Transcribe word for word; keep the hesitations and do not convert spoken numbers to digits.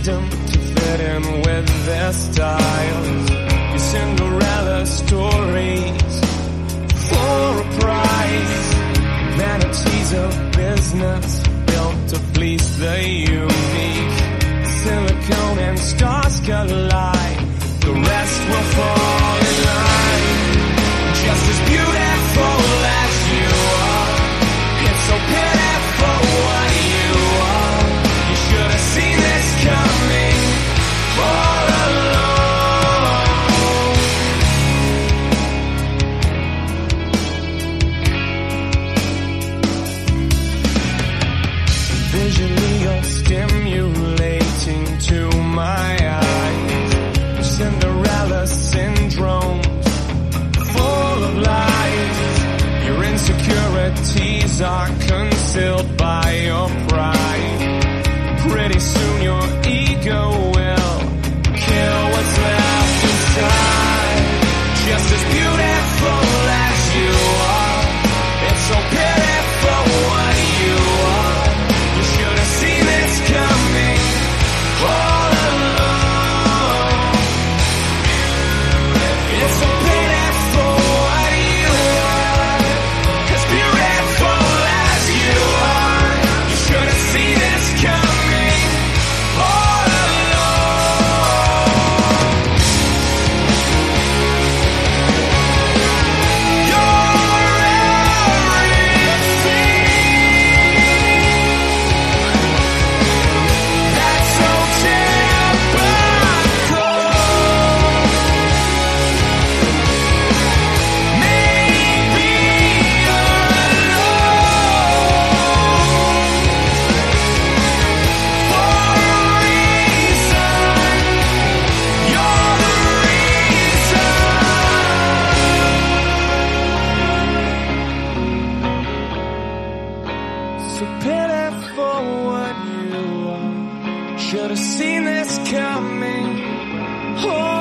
wisdom to fit in with their styles. Your Cinderella stories for a price. Vanities of business built to fleece the unique. Silicone and stars collide. The rest will fall in line. Just as beautiful as you are. It's so pitiful what you are. You should have seen this coming all along. Visually you're stimulating to my eyes. Cinderella syndrome, full of lies. Your insecurities are concealed by your pride. Pretty soon your ego will kill what's left inside. Just as beautiful as you are. It's so pitiful what you are. You should have seen this coming all along. It's so pitiful what you are. As beautiful as you are. You should have seen this coming all along. You're everything that's so typical. Maybe you're alone for a reason. You're the reason. So pitiful what you are. Should have seen this coming. Oh,